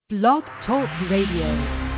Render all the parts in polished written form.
Blog Talk Radio.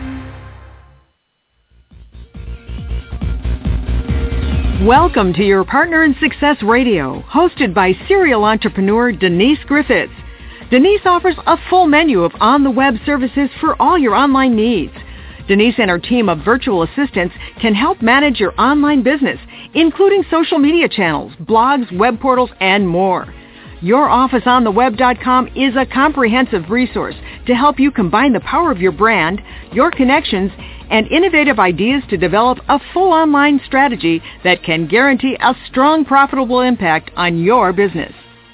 Welcome to Your Partner in Success Radio, hosted by serial entrepreneur Denise Griffiths. Denise offers a full menu of on-the-web services for all your online needs. Denise and her team of virtual assistants can help manage your online business, including social media channels, blogs, web portals, and more. YourOfficeOnTheWeb.com is a comprehensive resource to help you combine the power of your brand, your connections, and innovative ideas to develop a full online strategy that can guarantee a strong, profitable impact on your business.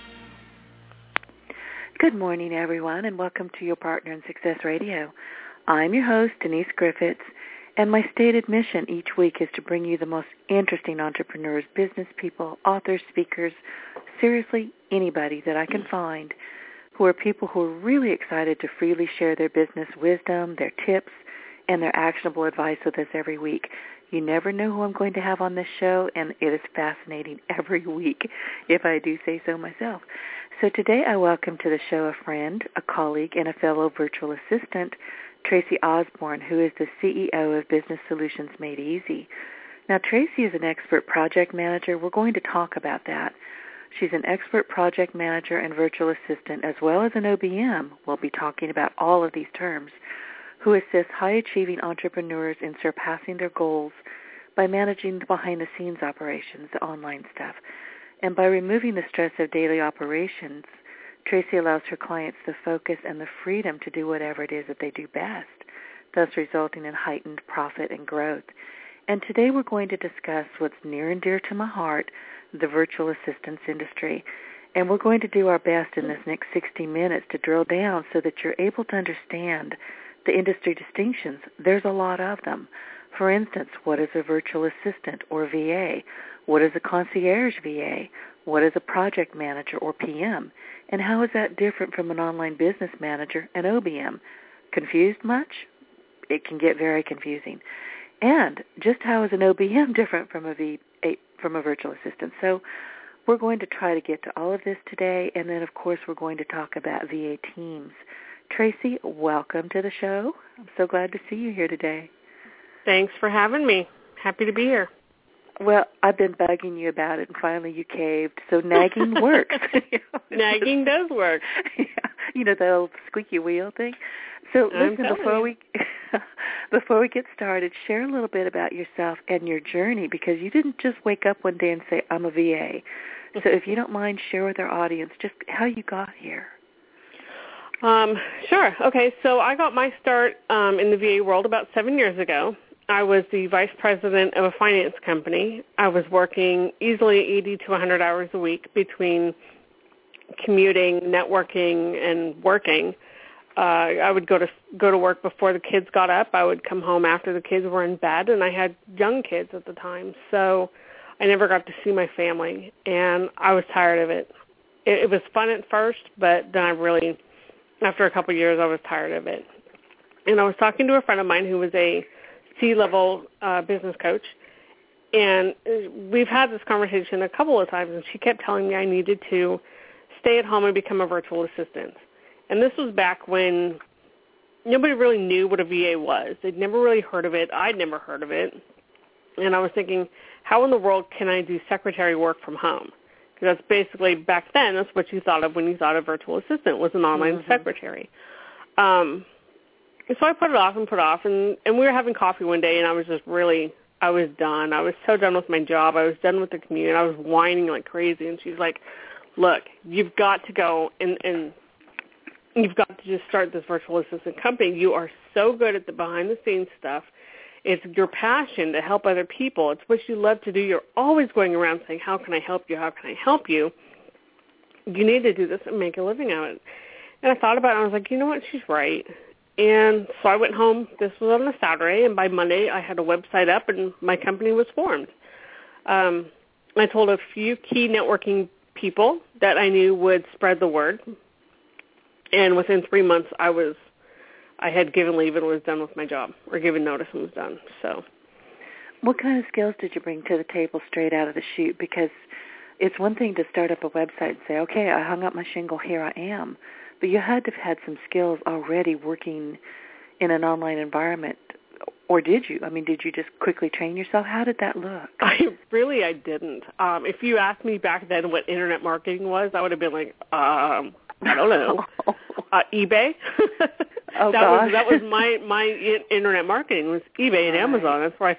Good morning, everyone, and welcome to Your Partner in Success Radio. I'm your host, Denise Griffiths, and my stated mission each week is to bring you the most interesting entrepreneurs, business people, authors, speakers, seriously, anybody that I can find who are people who are really excited to freely share their business wisdom, their tips, and their actionable advice with us every week. You never know who I'm going to have on this show, and it is fascinating every week, if I do say so myself. So today I welcome to the show a friend, a colleague, and a fellow virtual assistant, Tracy Osborne, who is the CEO of Business Solutions Made Easy. Now, Tracy is an expert project manager. We're going to talk about that. She's an expert project manager and virtual assistant, as well as an OBM. We'll be talking about all of these terms, who assists high-achieving entrepreneurs in surpassing their goals by managing the behind-the-scenes operations, the online stuff. And by removing the stress of daily operations, Tracy allows her clients the focus and the freedom to do whatever it is that they do best, thus resulting in heightened profit and growth. And today we're going to discuss what's near and dear to my heart, the virtual assistance industry. And we're going to do our best in this next 60 minutes to drill down so that you're able to understand the industry distinctions. There's a lot of them. For instance, what is a virtual assistant or VA? What is a concierge VA? What is a project manager or PM? And how is that different from an online business manager and OBM? Confused much? It can get very confusing. And just how is an OBM different from a virtual assistant? So we're going to try to get to all of this today, and then, of course, we're going to talk about VA teams. Tracy, welcome to the show. I'm so glad to see you here today. Thanks for having me. Happy to be here. Well, I've been bugging you about it, and finally you caved. So nagging works. Nagging does work. Yeah. You know, the old squeaky wheel thing. So listen, before we get started, share a little bit about yourself and your journey, because you didn't just wake up one day and say, I'm a VA. So if you don't mind, share with our audience just how you got here. Sure. Okay, so I got my start in the VA world about 7 years ago. I was the vice president of a finance company. I was working easily 80 to 100 hours a week between commuting, networking, and working. I would go to work before the kids got up. I would come home after the kids were in bed, and I had young kids at the time, so I never got to see my family, and I was tired of it. It was fun at first, but then after a couple of years, I was tired of it. And I was talking to a friend of mine who was a C-level business coach, and we've had this conversation a couple of times, and she kept telling me I needed to stay at home and become a virtual assistant. And this was back when nobody really knew what a VA was. They'd never really heard of it. I'd never heard of it. And I was thinking, how in the world can I do secretary work from home? Because that's basically, back then, that's what you thought of when you thought a virtual assistant was an online secretary. So I put it off, and we were having coffee one day, and I was done. I was so done with my job. I was done with the commute. I was whining like crazy, and she's like, look, you've got to go and you've got to just start this virtual assistant company. You are so good at the behind-the-scenes stuff. It's your passion to help other people. It's what you love to do. You're always going around saying, how can I help you? How can I help you? You need to do this and make a living out of it. And I thought about it, and I was like, you know what? She's right. And so I went home. This was on a Saturday, and by Monday I had a website up, and my company was formed. I told a few key networking people that I knew would spread the word. And within 3 months, I had given leave and was done with my job, or given notice and was done. So, what kind of skills did you bring to the table straight out of the chute? Because it's one thing to start up a website and say, okay, I hung up my shingle, here I am. but you had to have had some skills already working in an online environment, or did you? I mean, did you just quickly train yourself? How did that look? I didn't. If you asked me back then what internet marketing was, I would have been like, I don't know, eBay. Oh, gosh. That was my internet marketing was eBay and Amazon. That's where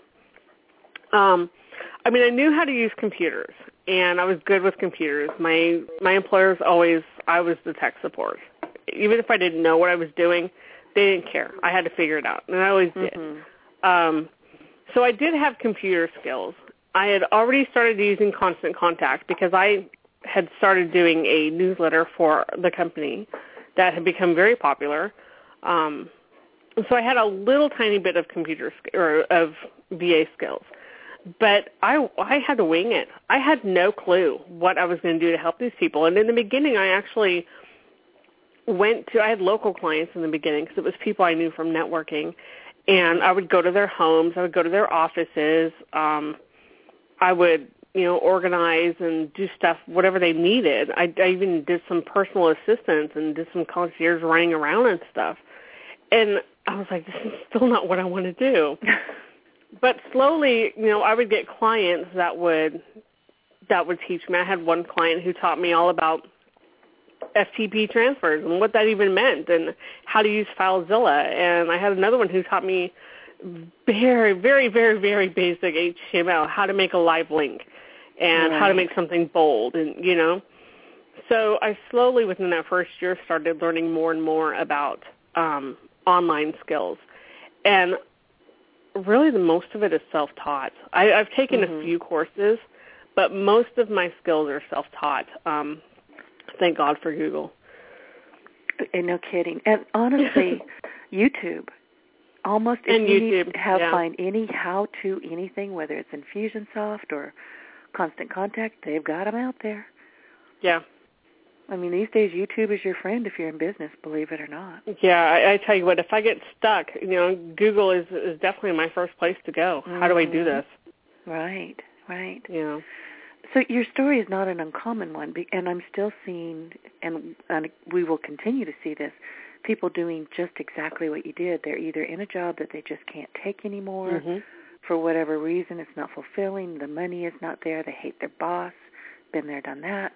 I mean, I knew how to use computers, and I was good with computers. My employers I was the tech support. Even if I didn't know what I was doing, they didn't care. I had to figure it out, and I always did. So I did have computer skills. I had already started using Constant Contact because I had started doing a newsletter for the company that had become very popular. So I had a little tiny bit of of VA skills. But I had to wing it. I had no clue what I was going to do to help these people. And in the beginning, I actually I had local clients in the beginning because it was people I knew from networking. And I would go to their homes. I would go to their offices. I would, organize and do stuff, whatever they needed. I even did some personal assistance and did some concierge running around and stuff. And I was like, this is still not what I want to do. But slowly, I would get clients that would teach me. I had one client who taught me all about FTP transfers and what that even meant and how to use FileZilla. And I had another one who taught me very, very, very, very basic HTML, how to make a live link and how to make something bold. And, so I slowly, within that first year, started learning more and more about online skills. And really the most of it is self-taught. I've taken a few courses, but most of my skills are self-taught. Thank God for Google. And no kidding. And honestly, YouTube. Almost if you need to find any how-to anything, whether it's Infusionsoft or Constant Contact, they've got them out there. Yeah. I mean, these days YouTube is your friend if you're in business, believe it or not. Yeah, I tell you what, if I get stuck, Google is definitely my first place to go. How do I do this? Right. Yeah. So your story is not an uncommon one, and I'm still seeing, and we will continue to see this, people doing just exactly what you did. They're either in a job that they just can't take anymore for whatever reason. It's not fulfilling. The money is not there. They hate their boss. Been there, done that.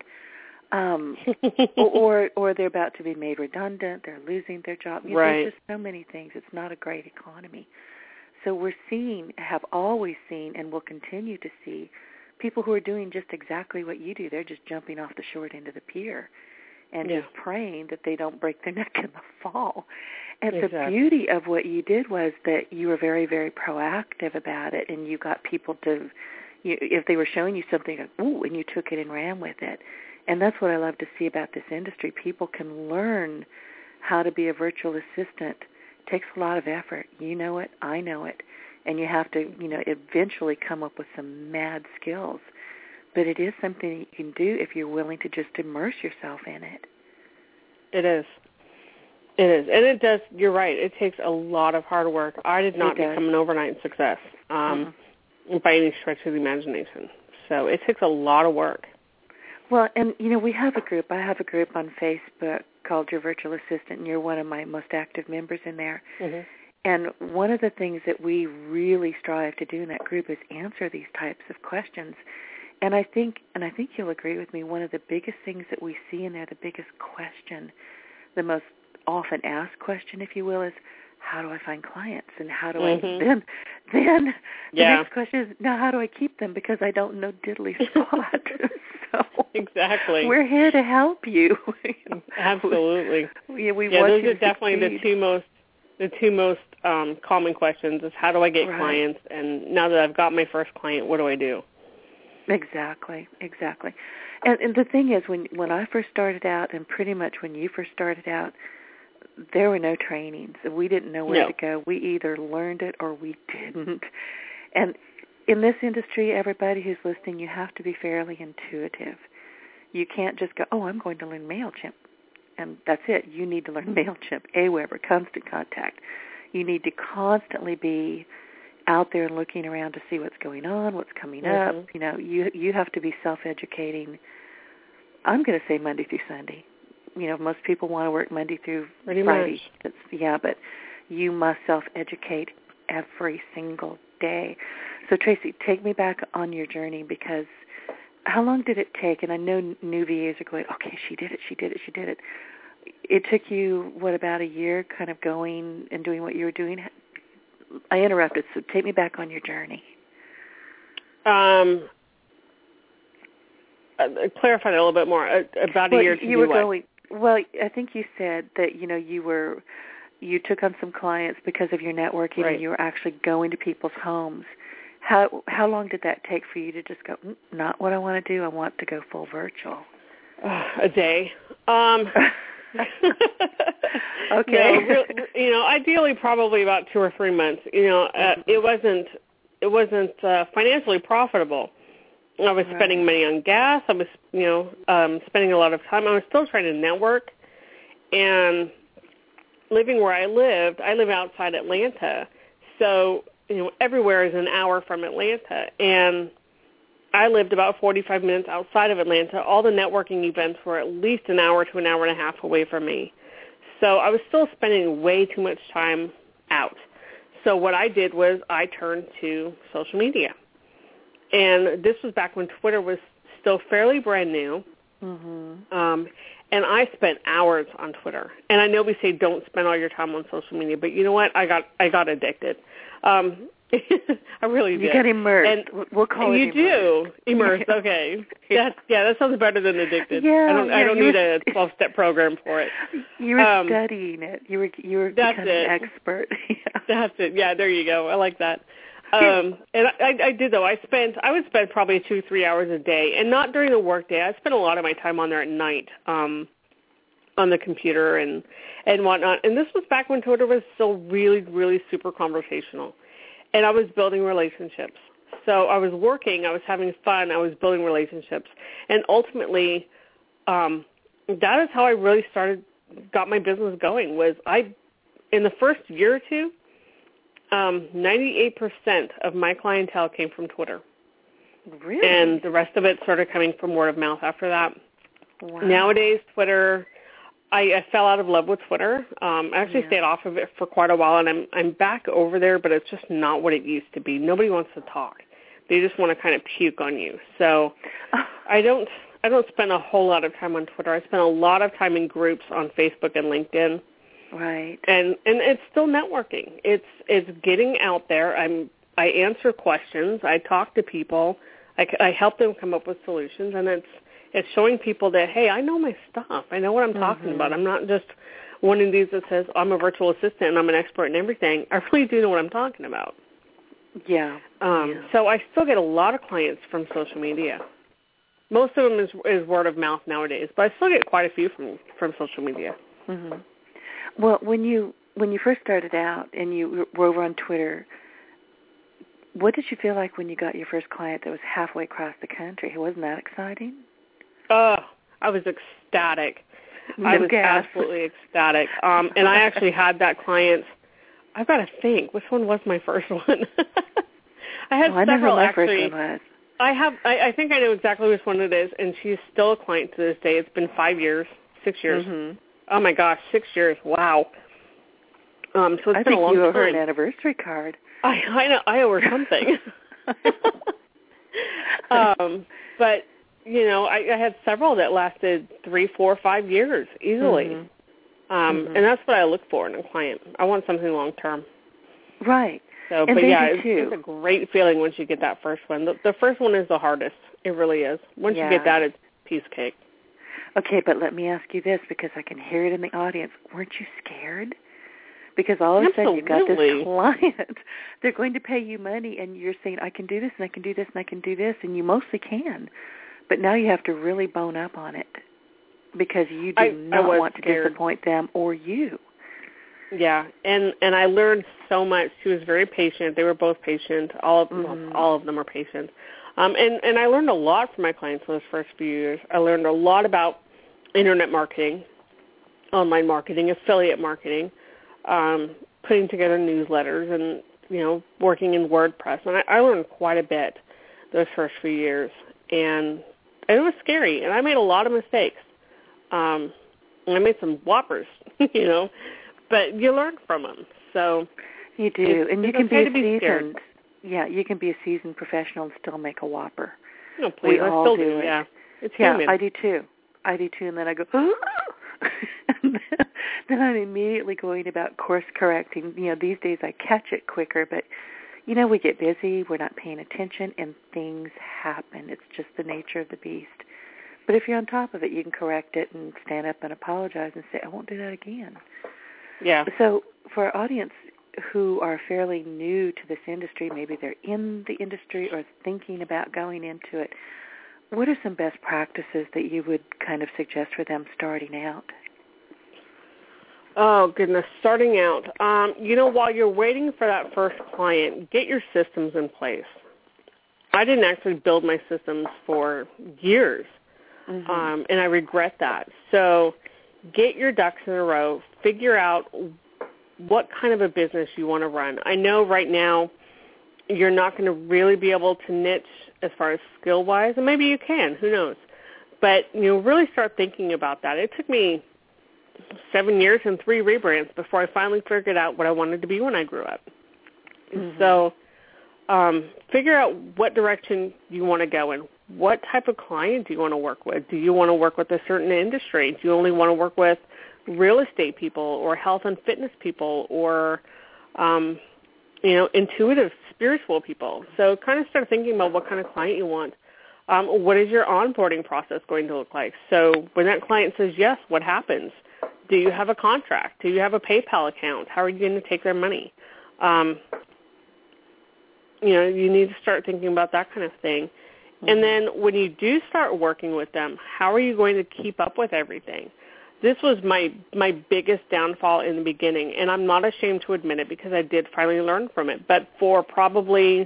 Or they're about to be made redundant. They're losing their job. There's just so many things. It's not a great economy. So we're have always seen, and will continue to see people who are doing just exactly what you do. They're just jumping off the short end of the pier and just praying that they don't break their neck in the fall. And the beauty of what you did was that you were very, very proactive about it, and you got people to, if they were showing you something, ooh, and you took it and ran with it. And that's what I love to see about this industry. People can learn how to be a virtual assistant. It takes a lot of effort. You know it. I know it. And you have to, eventually come up with some mad skills. But it is something that you can do if you're willing to just immerse yourself in it. It is. And it does, you're right, it takes a lot of hard work. I did not become an overnight success by any stretch of the imagination. So it takes a lot of work. Well, and, we have a group. I have a group on Facebook called Your Virtual Assistant, and you're one of my most active members in there. And one of the things that we really strive to do in that group is answer these types of questions. And I think you'll agree with me, one of the biggest things that we see in there, the biggest question, the most often asked question, if you will, is how do I find clients? And how do I then the next question is, now how do I keep them? Because I don't know diddly squat. So exactly. We're here to help you. Absolutely. We want those you are definitely succeed. the two most common questions is how do I get clients? And now that I've got my first client, what do I do? Exactly. And the thing is, when I first started out, and pretty much when you first started out, there were no trainings. We didn't know where to go. We either learned it or we didn't. And in this industry, everybody who's listening, you have to be fairly intuitive. You can't just go, I'm going to learn MailChimp. And that's it. You need to learn MailChimp, Aweber, Constant Contact. You need to constantly be out there and looking around to see what's going on, what's coming up. You have to be self-educating, I'm going to say Monday through Sunday. most people want to work Monday through Pretty Friday. much. But you must self-educate every single day. So, Tracy, take me back on your journey, because how long did it take? And I know new VAs are going, okay, she did it. It took you, about a year kind of going and doing what you were doing? I interrupted, so take me back on your journey. Clarify that a little bit more. About a year to you were do what? going. Well, I think you said that you took on some clients because of your networking, right. and you were actually going to people's homes. How long did that take for you to just go, not what I want to do, I want to go full virtual? A day. Okay. No, ideally probably about 2 or 3 months. It wasn't financially profitable. I was spending money on gas. I was, spending a lot of time. I was still trying to network, and living where I live outside Atlanta, so everywhere is an hour from Atlanta, and I lived about 45 minutes outside of Atlanta. All the networking events were at least an hour to an hour and a half away from me. So I was still spending way too much time out. So what I did was I turned to social media. And this was back when Twitter was still fairly brand new. Mm-hmm. And I spent hours on Twitter. And I know we say don't spend all your time on social media, but you know what? I got addicted. I really did. You got immersed. And we'll call it immersed. You do. Immersed, okay. That sounds better than addicted. Yeah, I don't need a 12-step program for it. You were studying it. You were becoming an expert. That's it. Yeah, there you go. I like that. And I did, though. I would spend probably 2-3 hours a day, and not during the workday. I spent a lot of my time on there at night, on the computer and whatnot. And this was back when Twitter was still really, really super conversational. And I was building relationships. So I was working, I was having fun, I was building relationships. And ultimately, that is how I really got my business going, in the first year or two, 98% of my clientele came from Twitter. Really? And the rest of it started coming from word of mouth after that. Wow. Nowadays, Twitter, I fell out of love with Twitter. I actually stayed off of it for quite a while, and I'm back over there, but it's just not what it used to be. Nobody wants to talk. They just want to kind of puke on you. So I don't spend a whole lot of time on Twitter. I spend a lot of time in groups on Facebook and LinkedIn. Right. And it's still networking. It's getting out there. I answer questions. I talk to people. I help them come up with solutions, and it's showing people that, hey, I know my stuff. I know what I'm talking about. I'm not just one of these that says I'm a virtual assistant and I'm an expert in everything. I really do know what I'm talking about. Yeah. So I still get a lot of clients from social media. Most of them is word of mouth nowadays, but I still get quite a few from social media. Mm-hmm. Well, when you first started out and you were over on Twitter, what did you feel like when you got your first client that was halfway across the country? Wasn't that exciting? I was ecstatic. I was absolutely ecstatic. And I actually had that client. I've got to think. Which one was my first one? I had several, actually. First one was. I think I know exactly which one it is, and she's still a client to this day. It's been 6 years. Mm-hmm. Oh, my gosh, 6 years. Wow. So it's been a long time. I think you owe her an anniversary card. I know. I owe her something. But, I had several that lasted 3, 4, 5 years easily. Mm-hmm. And that's what I look for in a client. I want something long-term. Right. So, and but yeah, it's a great feeling once you get that first one. The first one is the hardest. It really is. Once you get that, it's piece of cake. Okay, but let me ask you this, because I can hear it in the audience. Weren't you scared? Because all of a sudden you've got this client. They're going to pay you money, and you're saying, I can do this, and I can do this, and I can do this, and you mostly can. But now you have to really bone up on it, because you do not want to disappoint them or you. Yeah, and I learned so much. She was very patient. They were both patient. All of them are patient. And I learned a lot from my clients those first few years. I learned a lot about internet marketing, online marketing, affiliate marketing, putting together newsletters, and working in WordPress. And I learned quite a bit those first few years, and it was scary. And I made a lot of mistakes. I made some whoppers, you know, but you learn from them. So you do, and you can be seasoned. Scared. Yeah, you can be a seasoned professional and still make a whopper. No, please, I still do. It. Yeah, it's yeah, human. I do too, and then I go, and then I'm immediately going about course correcting. You know, these days I catch it quicker, but you know, we get busy, we're not paying attention, and things happen. It's just the nature of the beast. But if you're on top of it, you can correct it and stand up and apologize and say, I won't do that again. Yeah. So for our audience who are fairly new to this industry, maybe they're in the industry or thinking about going into it, what are some best practices that you would kind of suggest for them starting out? Oh, goodness, starting out. You know, while you're waiting for that first client, get your systems in place. I didn't actually build my systems for years, and I regret that. So get your ducks in a row. Figure out what kind of a business you want to run. I know right now you're not going to really be able to niche as far as skill-wise, and maybe you can. Who knows? But, you know, really start thinking about that. It took me 7 years and 3 rebrands before I finally figured out what I wanted to be when I grew up. So figure out what direction you want to go in. What type of client do you want to work with? Do you want to work with a certain industry? Do you only want to work with real estate people or health and fitness people or, you know, intuitive, spiritual people? So kind of start thinking about what kind of client you want. What is your onboarding process going to look like? So when that client says yes, what happens? Do you have a contract? Do you have a PayPal account? How are you going to take their money? You know, you need to start thinking about that kind of thing. And then when you do start working with them, how are you going to keep up with everything? This was my biggest downfall in the beginning, and I'm not ashamed to admit it because I did finally learn from it. But for probably,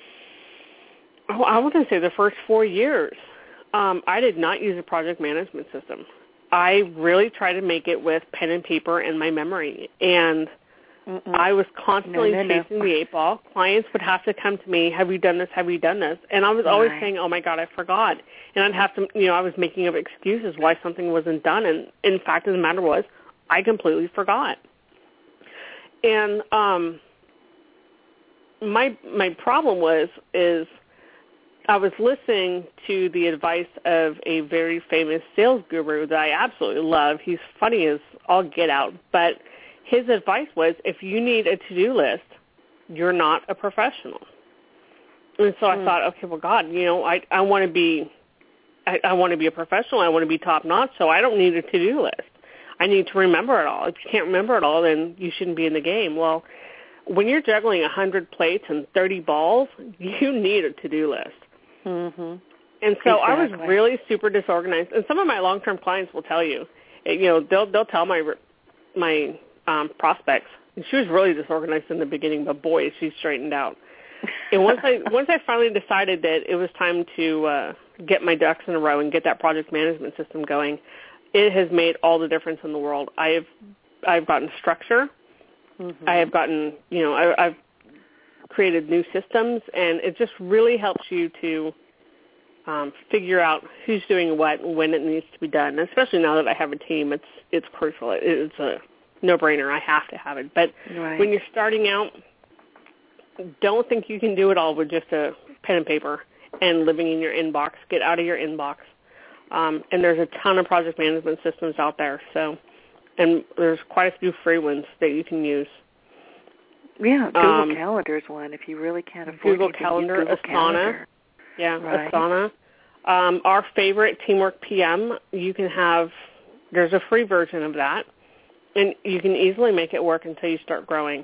I want to say the first 4 years, I did not use a project management system. I really tried to make it with pen and paper and my memory, and I was constantly chasing the 8 ball. Clients would have to come to me, have you done this, have you done this? And I was always saying, oh, my God, I forgot. And I'd have to, you know, I was making up excuses why something wasn't done. And, in fact, the matter was, I completely forgot. And my problem is I was listening to the advice of a very famous sales guru that I absolutely love. He's funny as all get out, but his advice was, if you need a to-do list, you're not a professional. And so I thought, okay, well, God, you know, I want to be a professional. I want to be top-notch, so I don't need a to-do list. I need to remember it all. If you can't remember it all, then you shouldn't be in the game. Well, when you're juggling 100 plates and 30 balls, you need a to-do list. And so I was really super disorganized. And some of my long-term clients will tell you, you know, they'll tell my prospects. And she was really disorganized in the beginning, but boy, she straightened out. And once I finally decided that it was time to get my ducks in a row and get that project management system going, it has made all the difference in the world. I've gotten structure. I have gotten, you know, I've created new systems, and it just really helps you to figure out who's doing what and when it needs to be done. And especially now that I have a team, it's crucial. It's a no-brainer. I have to have it. But when you're starting out, don't think you can do it all with just a pen and paper and living in your inbox. Get out of your inbox. And there's a ton of project management systems out there. So, and there's quite a few free ones that you can use. Yeah, Google Calendar is one if you really can't afford Google Calendar, Asana. Yeah, Asana. Our favorite, Teamwork PM, you can have, there's a free version of that, and you can easily make it work until you start growing.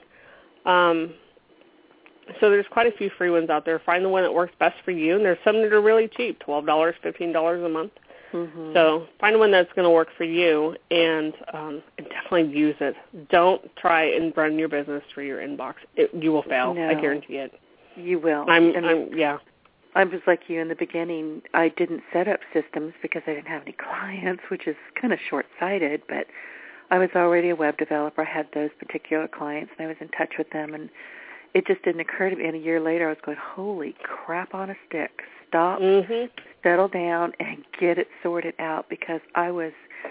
So there's quite a few free ones out there. Find the one that works best for you, and there's some that are really cheap, $12, $15 a month. So find one that's going to work for you, and definitely use it. Don't try and run your business through your inbox. You will fail. No, I guarantee it. You will. I'm just like you in the beginning. I didn't set up systems because I didn't have any clients, which is kind of short-sighted, but I was already a web developer. I had those particular clients, and I was in touch with them, and it just didn't occur to me. And a year later, I was going, holy crap on a stick. Stop, settle down, and get it sorted out, because I was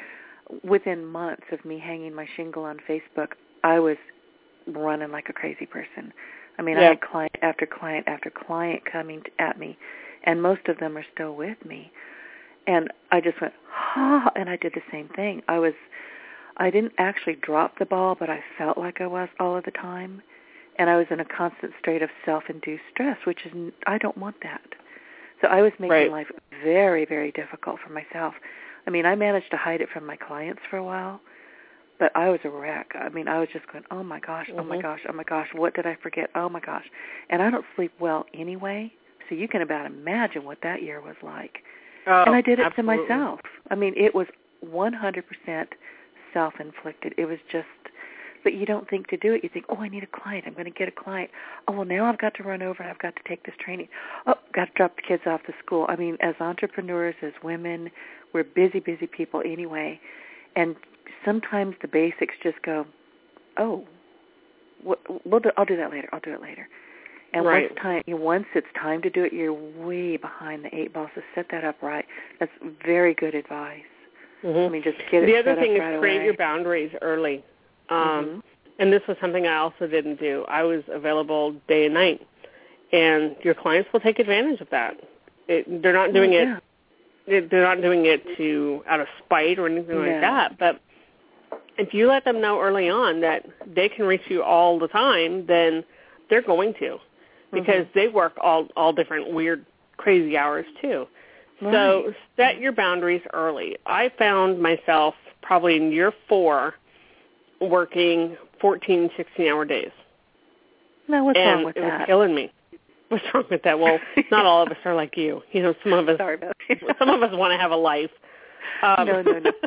within months of me hanging my shingle on Facebook, I was running like a crazy person. I mean, I had client after client after client coming at me, and most of them are still with me. And I just went, and I did the same thing. I didn't actually drop the ball, but I felt like I was all of the time. And I was in a constant state of self-induced stress, which is, I don't want that. So I was making life very, very difficult for myself. I mean, I managed to hide it from my clients for a while, but I was a wreck. I mean, I was just going, oh my gosh, oh my gosh, oh my gosh, what did I forget? Oh my gosh. And I don't sleep well anyway, so you can about imagine what that year was like. Oh, and I did it absolutely. to myself. I mean, it was 100% self-inflicted. It was just, but you don't think to do it. You think, oh, I need a client. I'm going to get a client. Oh, well, now I've got to run over and I've got to take this training. Oh, got to drop the kids off to school. I mean, as entrepreneurs, as women, we're busy, busy people anyway. And sometimes the basics just go, oh, I'll do that later. I'll do it later. And once it's time to do it, you're way behind the eight ball. So set that up right. That's very good advice. I mean, just get it set up right away. The other thing is create your boundaries early. And this was something I also didn't do. I was available day and night, and your clients will take advantage of that. They're not doing it. They're not doing it out of spite or anything like that. But if you let them know early on that they can reach you all the time, then they're going to, because they work all different weird, crazy hours too. Right. So set your boundaries early. I found myself probably in year 4 working 14, 16-hour days. No, what's wrong with that? that? It was killing me. What's wrong with that? Well, not all of us are like you. You know, some of us. Sorry about that. Some of us want to have a life. No.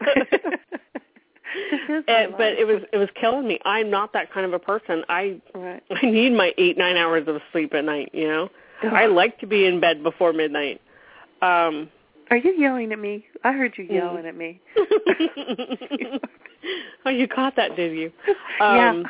But it was killing me. I'm not that kind of a person. I need my 8-9 hours of sleep at night. You know, I like to be in bed before midnight. Are you yelling at me? I heard you yelling at me. Oh, you caught that, did you? Yeah.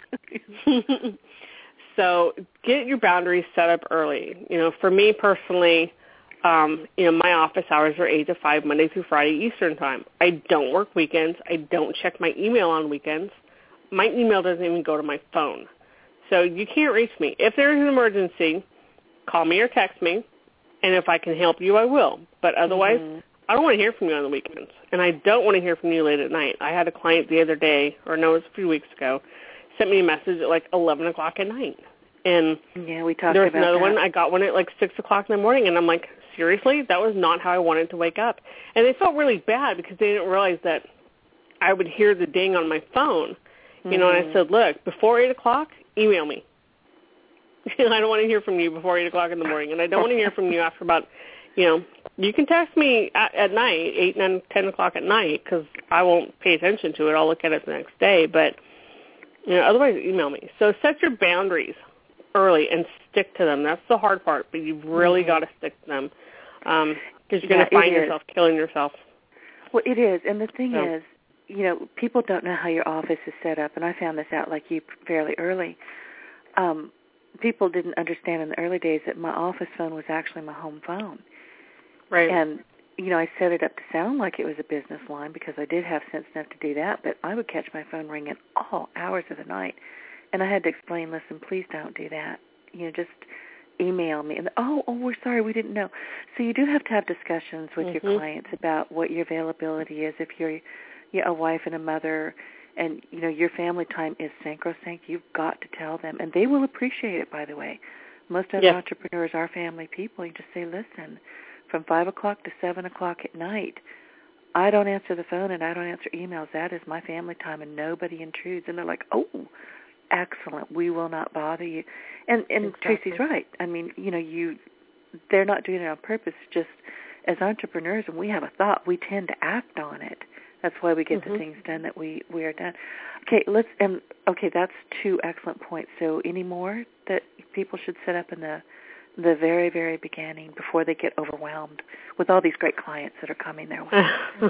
So get your boundaries set up early. You know, for me personally, my office hours are 8 to 5, Monday through Friday, Eastern time. I don't work weekends. I don't check my email on weekends. My email doesn't even go to my phone. So you can't reach me. If there is an emergency, call me or text me, and if I can help you, I will. But otherwise, I don't want to hear from you on the weekends, and I don't want to hear from you late at night. I had a client the other day, it was a few weeks ago, sent me a message at like 11 o'clock at night. And we talked there was about another that. one. I got one at like 6 o'clock in the morning, and I'm like, seriously? That was not how I wanted to wake up. And they felt really bad because they didn't realize that I would hear the ding on my phone. You know, and I said, look, before 8 o'clock, email me. I don't want to hear from you before 8 o'clock in the morning, and I don't want to hear from you after about, you can text me at night, 8, 9, 10 o'clock at night, because I won't pay attention to it. I'll look at it the next day, but, otherwise email me. So set your boundaries early and stick to them. That's the hard part, but you've really got to stick to them, because you're going to find yourself killing yourself. Well, it is, and the thing is, people don't know how your office is set up, and I found this out like you fairly early. People didn't understand in the early days that my office phone was actually my home phone. Right. And, I set it up to sound like it was a business line because I did have sense enough to do that, but I would catch my phone ringing all hours of the night. And I had to explain, listen, please don't do that. Just email me. And, we're sorry, we didn't know. So you do have to have discussions with your clients about what your availability is. If you're a wife and a mother and, your family time is sacrosanct, you've got to tell them. And they will appreciate it, by the way. Most other entrepreneurs are family people. You just say, listen, from 5 o'clock to 7 o'clock at night, I don't answer the phone and I don't answer emails. That is my family time, and nobody intrudes. And they're like, oh, excellent. We will not bother you. And exactly. Tracy's right. I mean, they're not doing it on purpose. Just as entrepreneurs, when we have a thought, we tend to act on it. That's why we get the things done that we are done. Okay, that's 2 excellent points. So any more that people should set up in the very, very beginning before they get overwhelmed with all these great clients that are coming their way?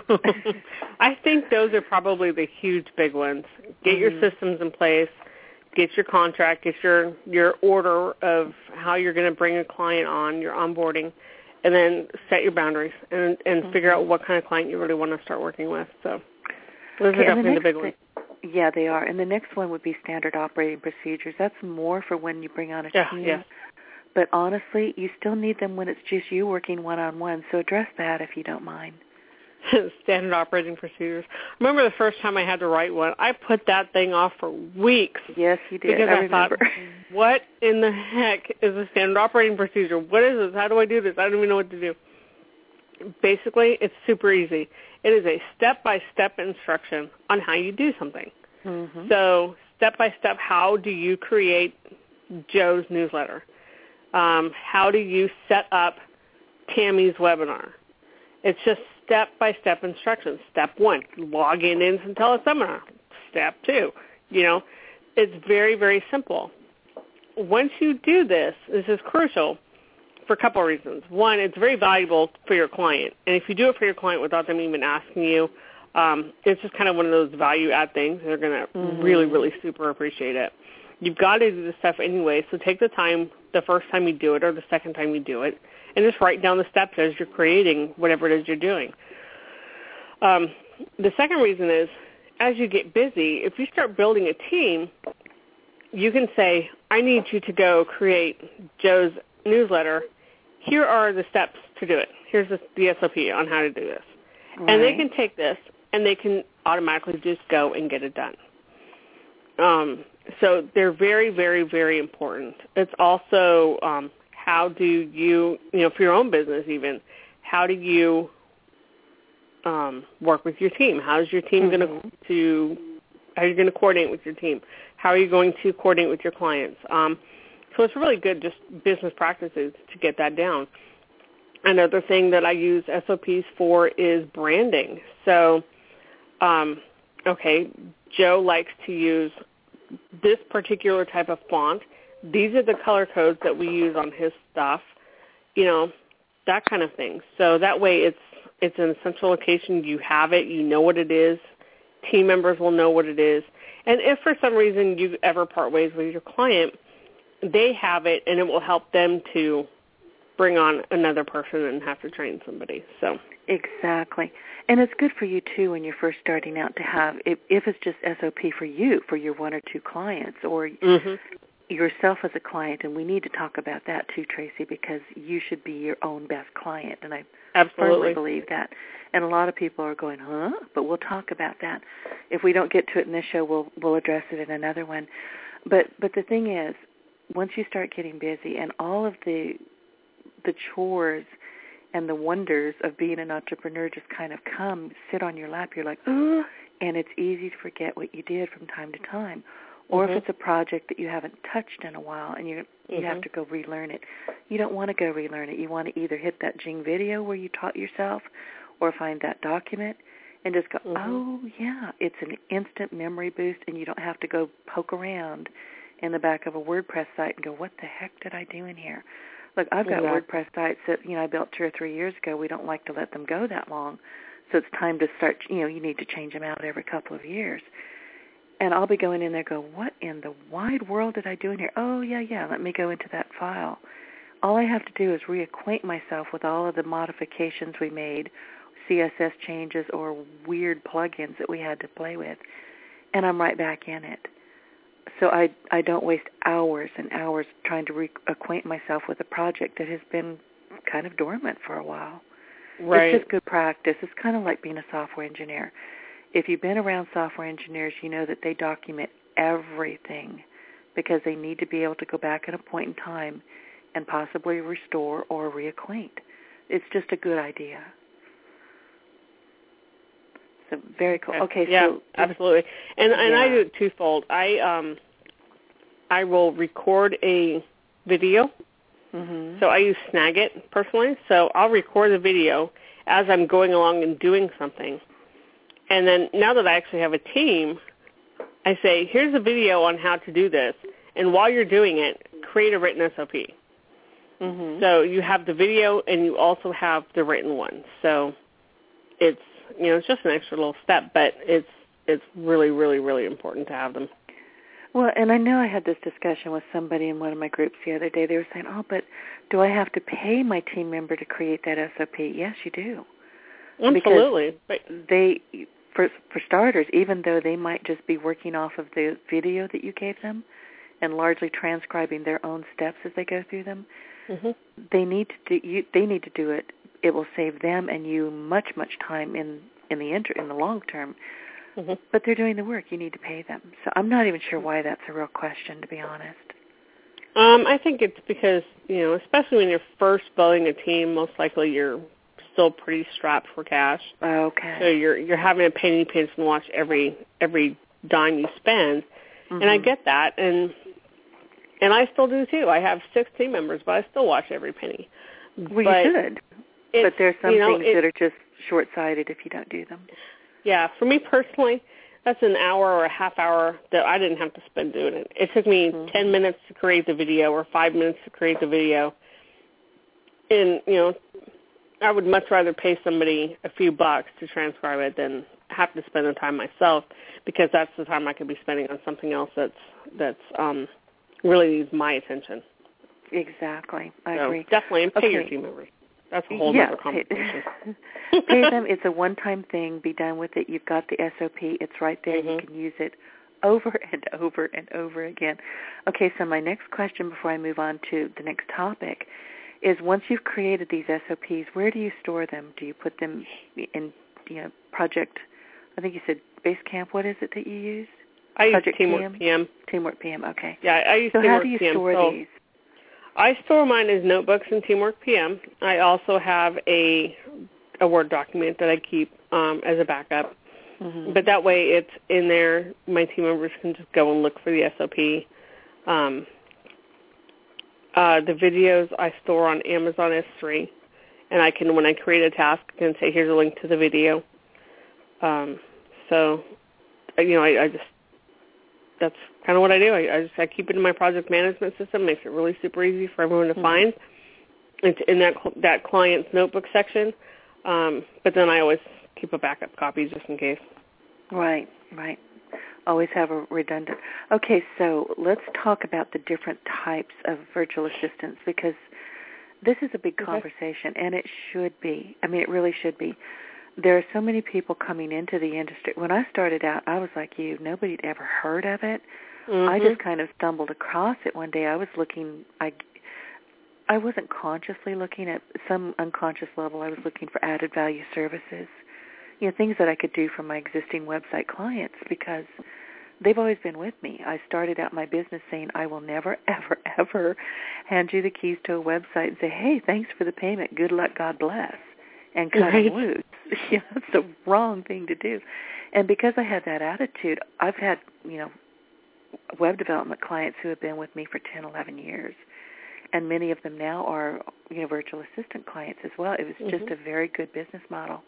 I think those are probably the huge big ones. Get your systems in place. Get your contract. Get your order of how you're going to bring a client on, your onboarding, and then set your boundaries and figure out what kind of client you really want to start working with. So, Those are definitely the big ones. Yeah, they are. And the next one would be standard operating procedures. That's more for when you bring on a team. Yeah. But honestly, you still need them when it's just you working one-on-one. So address that if you don't mind. Standard operating procedures. I remember the first time I had to write one. I put that thing off for weeks. Yes, you did. Because I remember. Thought, what in the heck is a standard operating procedure? What is this? How do I do this? I don't even know what to do. Basically, it's super easy. It is a step-by-step instruction on how you do something. Mm-hmm. So step-by-step, how do you create Joe's newsletter? How do you set up Tammy's webinar? It's just step-by-step instructions. Step 1, log in and tell a seminar. Step 2, it's very, very simple. Once you do this is crucial for a couple of reasons. One, it's very valuable for your client. And if you do it for your client without them even asking you, it's just kind of one of those value-add things. They're going to really, really super appreciate it. You've got to do this stuff anyway, so take the time the first time you do it or the second time you do it, and just write down the steps as you're creating whatever it is you're doing. The second reason is, as you get busy, if you start building a team, you can say, I need you to go create Joe's newsletter. Here are the steps to do it. Here's the SOP on how to do this. Right. And they can take this, and they can automatically just go and get it done. So they're very, very, very important. It's also how do you, for your own business even, how do you work with your team? How is your team going to, how are you going to coordinate with your team? How are you going to coordinate with your clients? So it's really good just business practices to get that down. Another thing that I use SOPs for is branding. So, Joe likes to use this particular type of font. These are the color codes that we use on his stuff, that kind of thing. So that way it's an essential location. You have it. You know what it is. Team members will know what it is. And if for some reason you ever part ways with your client, they have it, and it will help them to bring on another person and have to train somebody. So exactly. And it's good for you, too, when you're first starting out to have, if it's just SOP for you, for your one or two clients, or yourself as a client, and we need to talk about that, too, Tracy, because you should be your own best client, and I firmly believe that. And a lot of people are going, huh? But we'll talk about that. If we don't get to it in this show, we'll address it in another one. But the thing is, once you start getting busy and all of the chores and the wonders of being an entrepreneur just kind of sit on your lap, you're like, oh, and it's easy to forget what you did from time to time. Or if it's a project that you haven't touched in a while and you have to go relearn it, you don't want to go relearn it. You want to either hit that Jing video where you taught yourself or find that document and just go, oh, yeah, it's an instant memory boost, and you don't have to go poke around in the back of a WordPress site and go, what the heck did I do in here? Look, I've got WordPress sites that, I built 2 or 3 years ago. We don't like to let them go that long. So it's time to start, you need to change them out every couple of years. And I'll be going in there go, what in the wide world did I do in here? Oh, yeah, let me go into that file. All I have to do is reacquaint myself with all of the modifications we made, CSS changes or weird plugins that we had to play with, and I'm right back in it. So I don't waste hours and hours trying to reacquaint myself with a project that has been kind of dormant for a while. Right. It's just good practice. It's kind of like being a software engineer. If you've been around software engineers, you know that they document everything because they need to be able to go back at a point in time and possibly restore or reacquaint. It's just a good idea. So very cool. Okay, yeah, so absolutely. And I do it twofold. I will record a video. So I use Snagit personally. So I'll record the video as I'm going along and doing something. And then now that I actually have a team, I say, here's a video on how to do this. And while you're doing it, create a written SOP. So you have the video and you also have the written one. So it's, it's just an extra little step, but it's really, really, really important to have them. Well, and I know I had this discussion with somebody in one of my groups the other day. They were saying, oh, but do I have to pay my team member to create that SOP? Yes, you do. Absolutely. Because for starters, even though they might just be working off of the video that you gave them and largely transcribing their own steps as they go through them, they need to do it. It will save them and you much time in the long term. But they're doing the work. You need to pay them. So I'm not even sure why that's a real question, to be honest. I think it's because, especially when you're first building a team, most likely you're still pretty strapped for cash. Okay. So you're having a penny pinch and watch every dime you spend. And I get that, and I still do too. I have 6 team members, but I still watch every penny. Well, you should. But there's some things that are just short-sighted if you don't do them. Yeah, for me personally, that's an hour or a half hour that I didn't have to spend doing it. It took me 10 minutes to create the video or 5 minutes to create the video. And, I would much rather pay somebody a few bucks to transcribe it than have to spend the time myself, because that's the time I could be spending on something else that's really needs my attention. Exactly. I agree. Definitely, and pay your team members. That's a whole other conversation. Pay them. It's a one-time thing. Be done with it. You've got the SOP. It's right there. You can use it over and over and over again. Okay, so my next question before I move on to the next topic is, once you've created these SOPs, where do you store them? Do you put them in, Project, I think you said Basecamp. What is it that you use? I use Project Teamwork PM. Teamwork PM, okay. Yeah, I use so Teamwork So PM. how do you store these? I store mine as notebooks in Teamwork PM. I also have a Word document that I keep as a backup. But that way it's in there. My team members can just go and look for the SOP. The videos I store on Amazon S3, and I can, when I create a task, I can say, here's a link to the video. So, I just, that's kind of what I do. I keep it in my project management system. Makes it really super easy for everyone to find. It's in that client's notebook section. But then I always keep a backup copy just in case. Right. Always have a redundant. Okay, so let's talk about the different types of virtual assistants, because this is a big conversation, and it should be. I mean, it really should be. There are so many people coming into the industry. When I started out, I was like you. Nobody had ever heard of it. I just kind of stumbled across it one day. I was looking. I wasn't consciously looking at some unconscious level. I was looking for added value services, things that I could do for my existing website clients, because they've always been with me. I started out my business saying, I will never, ever, ever hand you the keys to a website and say, hey, thanks for the payment. Good luck. God bless. And cut them loose. That's the wrong thing to do. And because I had that attitude, I've had, web development clients who have been with me for 10, 11 years. And many of them now are, virtual assistant clients as well. It was just a very good business model.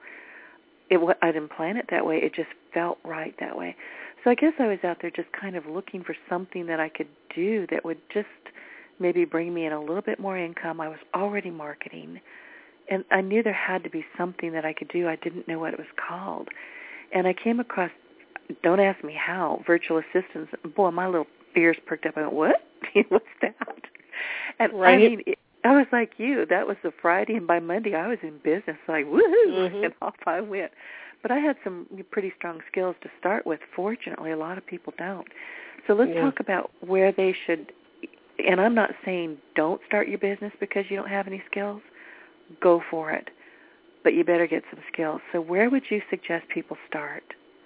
I didn't plan it that way. It just felt right that way. So I guess I was out there just kind of looking for something that I could do that would just maybe bring me in a little bit more income. I was already marketing, and I knew there had to be something that I could do. I didn't know what it was called. And I came across, don't ask me how, virtual assistants. Boy, my little ears perked up. I went, what? What's that? And I mean, I was like you. That was the Friday, and by Monday I was in business, like, woohoo, and off I went. But I had some pretty strong skills to start with. Fortunately, a lot of people don't. So let's talk about where they should, and I'm not saying don't start your business because you don't have any skills. Go for it. But you better get some skills. So where would you suggest people start?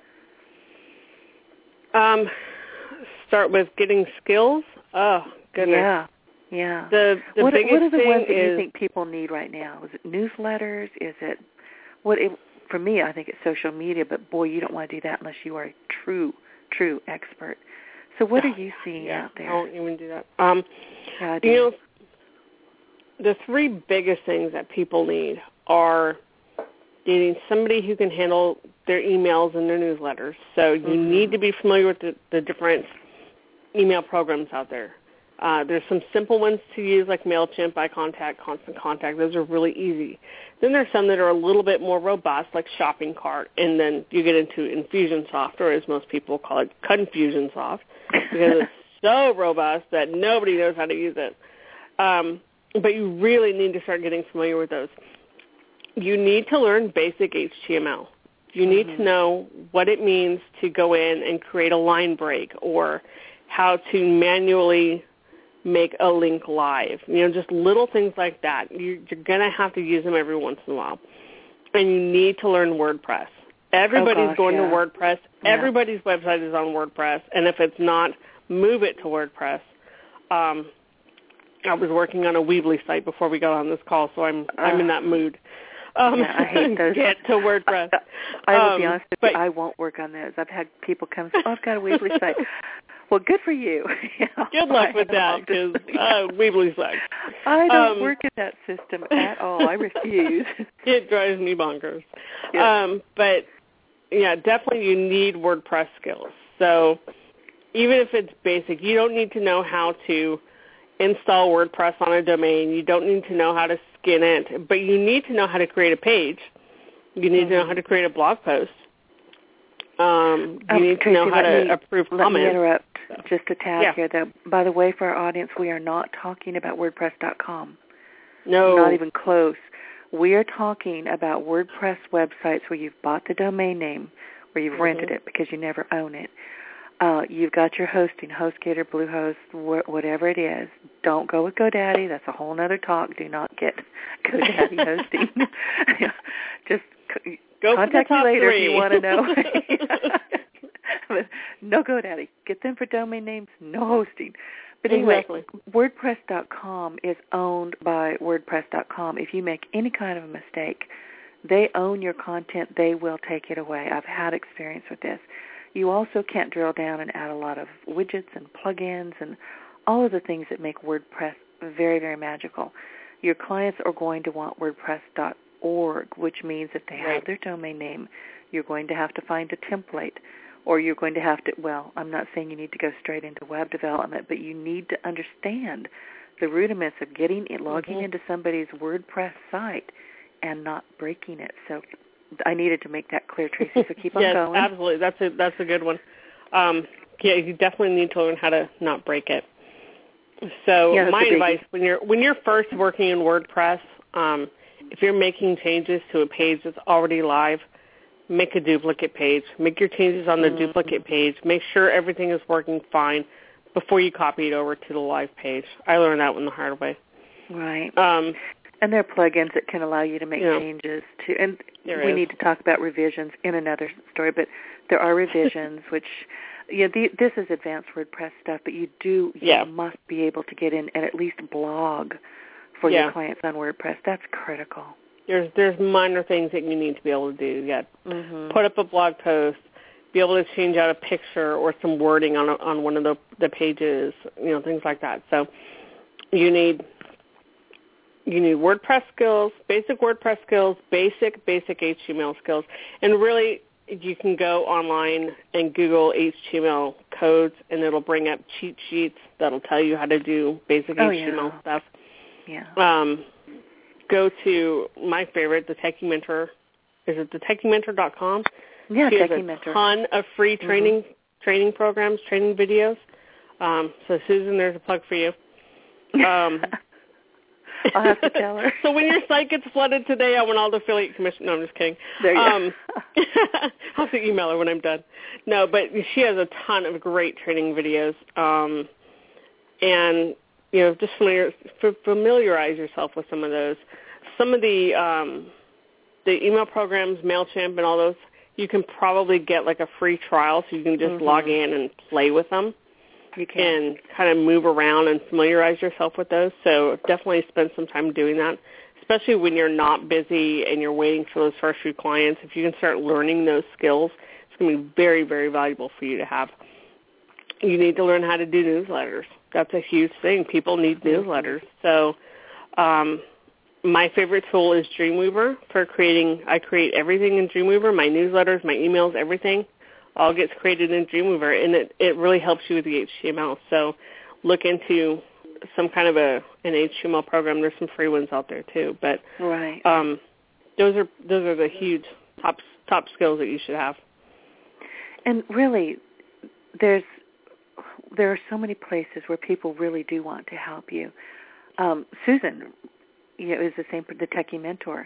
Start with getting skills? Oh, goodness. Yeah. The what biggest are the thing ones that you is, think people need right now? Is it newsletters? Is it for me, I think it's social media, but boy, you don't want to do that unless you are a true expert. So what are you seeing out there? I won't even do that. The 3 biggest things that people need are needing somebody who can handle their emails and their newsletters. So you need to be familiar with the different email programs out there. There's some simple ones to use, like MailChimp, iContact, Constant Contact. Those are really easy. Then there's some that are a little bit more robust, like Shopping Cart, and then you get into Infusionsoft, or as most people call it, Confusionsoft, because it's so robust that nobody knows how to use it. But you really need to start getting familiar with those. You need to learn basic HTML. You need to know what it means to go in and create a line break, or how to manually make a link live. Just little things like that. You're going to have to use them every once in a while. And you need to learn WordPress. Everybody's going to WordPress. Yeah. Everybody's website is on WordPress. And if it's not, move it to WordPress. I was working on a Weebly site before we got on this call, so I'm in that mood. I hate those. Get to WordPress. I will be honest with you, I won't work on those. I've had people come say, I've got a Weebly site. Well, good for you. Good luck with that, because Weebly sucks. I don't work in that system at all. I refuse. It drives me bonkers. Yes. But, yeah, definitely you need WordPress skills. So even if it's basic, you don't need to know how to install WordPress on a domain. You don't need to know how to skin it, but you need to know how to create a page. You need to know how to create a blog post. You need to know how to approve comments. Let me interrupt just a tad here, though. By the way, for our audience, we are not talking about WordPress.com. No. Not even close. We are talking about WordPress websites where you've bought the domain name, or you've rented it because you never own it. You've got your hosting, HostGator, Bluehost, whatever it is. Don't go with GoDaddy. That's a whole other talk. Do not get GoDaddy hosting. Just contact me later if you want to know. No GoDaddy. Get them for domain names, no hosting. But anyway, WordPress.com is owned by WordPress.com. If you make any kind of a mistake, they own your content. They will take it away. I've had experience with this. You also can't drill down and add a lot of widgets and plugins and all of the things that make WordPress very, very magical. Your clients are going to want WordPress.org, which means if they have their domain name, you're going to have to find a template, or you're going to have to, well, I'm not saying you need to go straight into web development, but you need to understand the rudiments of logging into somebody's WordPress site and not breaking it. So I needed to make that clear, Tracy, so keep on going. Yes, absolutely. That's a good one. You definitely need to learn how to not break it. So my advice, when you're first working in WordPress, if you're making changes to a page that's already live, make a duplicate page. Make your changes on the duplicate page. Make sure everything is working fine before you copy it over to the live page. I learned that one the hard way. Right. And there are plugins that can allow you to make changes too. And we need to talk about revisions in another story, but there are revisions which, this is advanced WordPress stuff, but you must be able to get in and at least blog for your clients on WordPress. That's critical. There's minor things that you need to be able to do. Put up a blog post, be able to change out a picture or some wording on one of the pages, things like that. So you need WordPress skills, basic WordPress skills, basic HTML skills, and really you can go online and Google HTML codes, and it'll bring up cheat sheets that'll tell you how to do basic HTML stuff. Yeah. Go to my favorite, the Techie Mentor. Is it the TechieMentor.com? Yeah, she has Techie Mentor. A ton of free training programs, training videos. So Susan, there's a plug for you. I'll have to tell her. So when your site gets flooded today, I want all the affiliate commission. No, I'm just kidding. There you go. I'll have to email her when I'm done. No, but she has a ton of great training videos. And, just familiarize yourself with some of those. Some of the email programs, MailChimp and all those, you can probably get like a free trial so you can just log in and play with them. You can. And kind of move around and familiarize yourself with those. So definitely spend some time doing that, especially when you're not busy and you're waiting for those first few clients. If you can start learning those skills, it's going to be very, very valuable for you to have. You need to learn how to do newsletters. That's a huge thing. People need newsletters. So my favorite tool is Dreamweaver for creating. I create everything in Dreamweaver, my newsletters, my emails, everything all gets created in Dreamweaver, and it really helps you with the HTML. So look into some kind of an HTML program. There's some free ones out there too. But those are the huge top skills that you should have. And really, there are so many places where people really do want to help you. Susan, is the same for the Techie Mentor.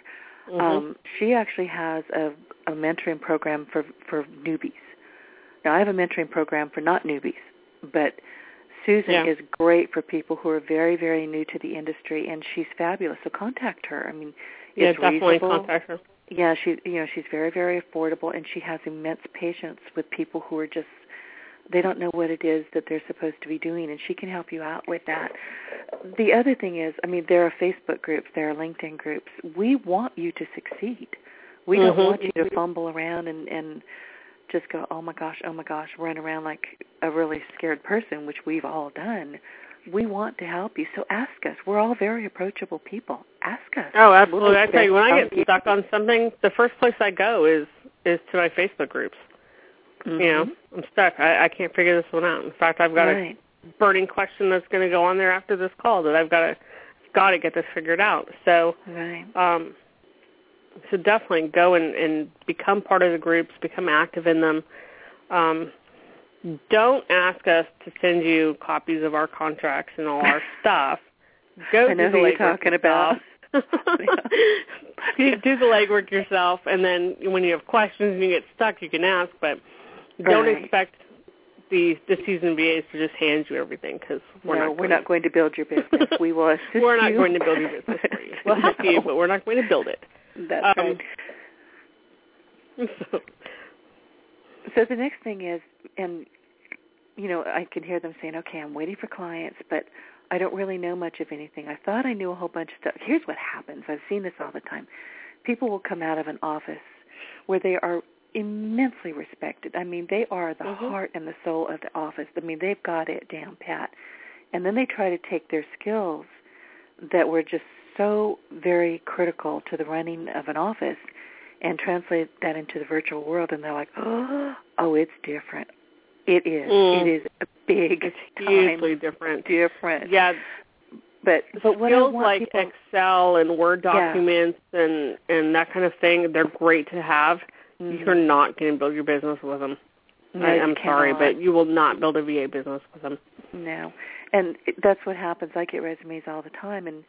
She actually has a mentoring program for newbies. Now, I have a mentoring program for not newbies, but Susan is great for people who are very, very new to the industry, and she's fabulous. So contact her. I mean, it's definitely reasonable. Contact her. Yeah, she's very, very affordable, and she has immense patience with people who are just, they don't know what it is that they're supposed to be doing, and she can help you out with that. The other thing is, I mean, there are Facebook groups, there are LinkedIn groups. We want you to succeed. We don't want you to fumble around and just go, oh my gosh, run around like a really scared person, which we've all done. We want to help you, so ask us. We're all very approachable people. Ask us. Oh, absolutely. I tell you, when I get stuck on something, the first place I go is to my Facebook groups. You know, I'm stuck. I can't figure this one out. In fact, I've got a burning question that's going to go on there after this call that I've got to get this figured out. So, so definitely go and become part of the groups, become active in them. Don't ask us to send you copies of our contracts and all our stuff. Go I know who you're talking about. You do the legwork yourself, and then when you have questions and you get stuck, you can ask, but don't expect the seasoned VAs to just hand you everything, because we're not going to build your business. We will assist you. We're not going to build your business for you. We'll help you, but we're not going to build it. That's right. So the next thing is, and, you know, I can hear them saying, okay, I'm waiting for clients, but I don't really know much of anything. I thought I knew a whole bunch of stuff. Here's what happens. I've seen this all the time. People will come out of an office where they are immensely respected. I mean, they are the heart and the soul of the office. I mean, they've got it down pat. And then they try to take their skills that were just so very critical to the running of an office and translate that into the virtual world, and they're like, oh, it's different. It is. It is a big It's hugely different. Yeah. But what I want like people, Excel and Word documents and that kind of thing, they're great to have. You're not going to build your business with them. No, I'm sorry, but you will not build a VA business with them. No. And that's what happens. I get resumes all the time, and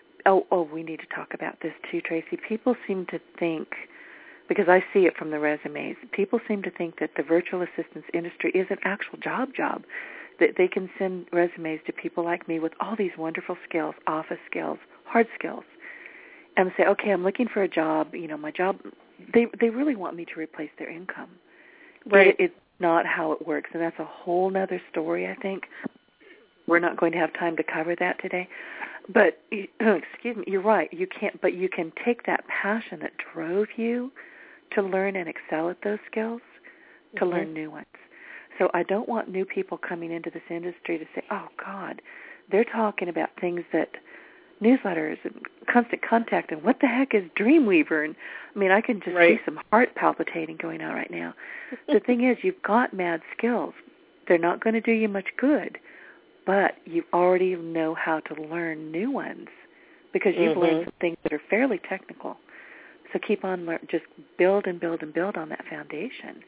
we need to talk about this too, Tracy. People seem to think, because I see it from the resumes, people seem to think that the virtual assistance industry is an actual job, that they can send resumes to people like me with all these wonderful skills, office skills, hard skills, and say, okay, I'm looking for a job, you know, my job, they really want me to replace their income. Right. It's not how it works, and that's a whole other story, I think. We're not going to have time to cover that today. But, excuse me, you're right. You can't, but you can take that passion that drove you to learn and excel at those skills, to learn new ones. So I don't want new people coming into this industry to say, oh, God, they're talking about things that newsletters and constant contact and what the heck is Dreamweaver? And, I mean, I can just see some heart palpitating going on right now. The thing is, you've got mad skills. They're not going to do you much good, but you already know how to learn new ones because you've learned some things that are fairly technical. So keep on, just build and build and build on that foundation.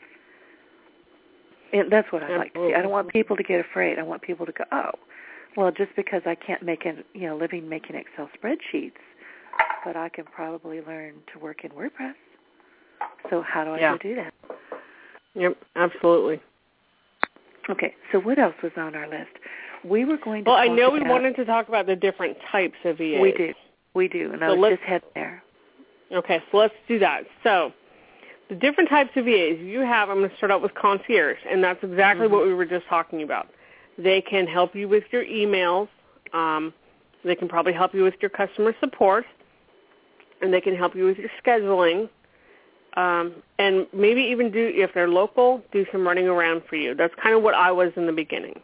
And that's what I like to see. I don't want people to get afraid. I want people to go, oh, well, just because I can't make a living making Excel spreadsheets, but I can probably learn to work in WordPress. So how do I go do that? Yep, absolutely. Okay, so what else was on our list? We were going to I know we wanted to talk about the different types of VAs. We do, and so let's just head there. Okay, so let's do that. So the different types of VAs you have, I'm going to start out with concierge, and that's exactly what we were just talking about. They can help you with your emails. They can probably help you with your customer support, and they can help you with your scheduling, and maybe even if they're local, do some running around for you. That's kind of what I was in the beginning.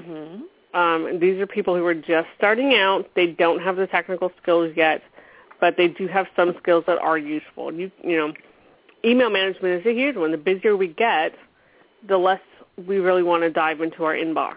And these are people who are just starting out. They don't have the technical skills yet, but they do have some skills that are useful. You know, email management is a huge one. The busier we get, the less we really want to dive into our inbox.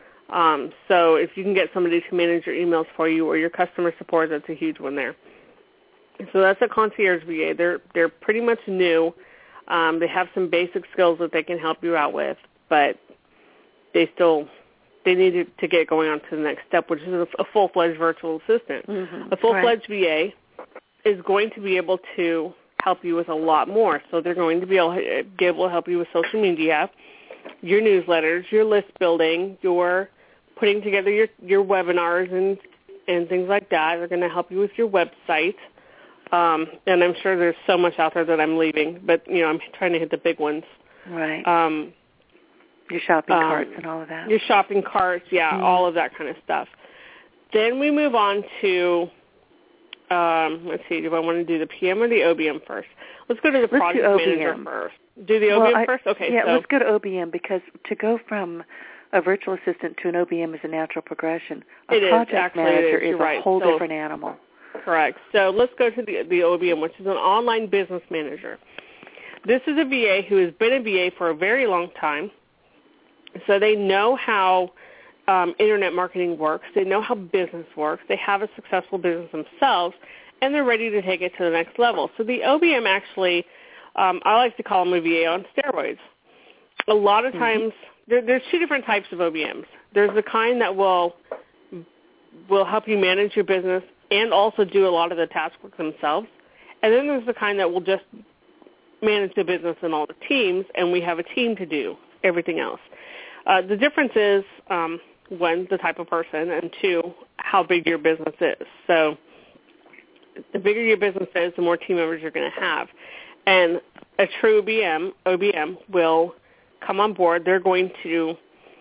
So if you can get somebody to manage your emails for you or your customer support, that's a huge one there. So that's a concierge VA. They're pretty much new. They have some basic skills that they can help you out with, but they need to get going on to the next step, which is a full-fledged virtual assistant. A full-fledged VA is going to be able to help you with a lot more. So they're going to be able to help you with social media, your newsletters, your list building, your putting together your webinars and things like that. They're going to help you with your website. And I'm sure there's so much out there that I'm leaving, but, I'm trying to hit the big ones. Right. Your shopping carts and all of that. Your shopping carts, all of that kind of stuff. Then we move on to, let's see, do I want to do the PM or the OBM first? Let's go to the project manager first. Do the OBM first? Okay. Yeah, let's go to OBM, because to go from a virtual assistant to an OBM is a natural progression. A project manager is a whole different animal. Correct. So let's go to the OBM, which is an online business manager. This is a VA who has been a VA for a very long time, so they know how internet marketing works. They know how business works. They have a successful business themselves, and they're ready to take it to the next level. So the OBM actually, I like to call them a VA on steroids. A lot of times, there's two different types of OBMs. There's the kind that will help you manage your business and also do a lot of the task work themselves. And then there's the kind that will just manage the business and all the teams, and we have a team to do everything else. The difference is, one, the type of person, and two, how big your business is. So the bigger your business is, the more team members you're going to have. And a true OBM will come on board. They're going to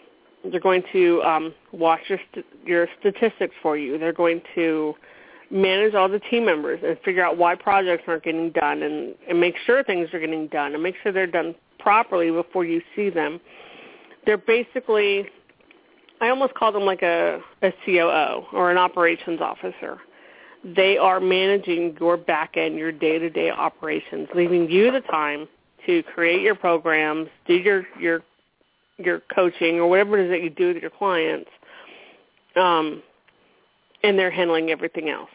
watch your statistics for you. They're going to manage all the team members and figure out why projects aren't getting done and make sure things are getting done and make sure they're done properly before you see them. They're basically, I almost call them like a COO or an operations officer. They are managing your back end, your day-to-day operations, leaving you the time to create your programs, do your coaching or whatever it is that you do with your clients, and they're handling everything else.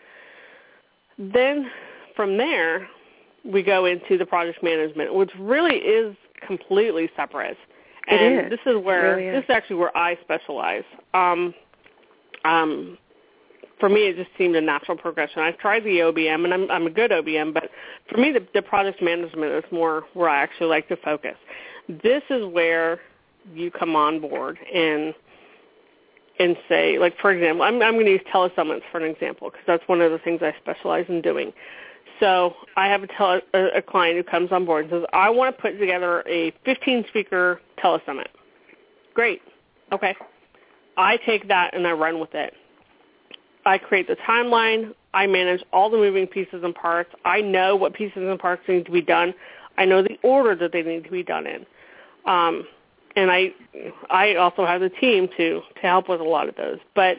Then from there, we go into the project management, which really is completely separate. And this is actually where I specialize. For me, it just seemed a natural progression. I've tried the OBM, and I'm a good OBM, but for me, the project management is more where I actually like to focus. This is where you come on board and say, like, for example, I'm going to use telesummits for an example because that's one of the things I specialize in doing. So I have a client who comes on board and says, I want to put together a 15-speaker telesummit. Great. Okay. I take that and I run with it. I create the timeline. I manage all the moving pieces and parts. I know what pieces and parts need to be done. I know the order that they need to be done in. And I also have the team to help with a lot of those. But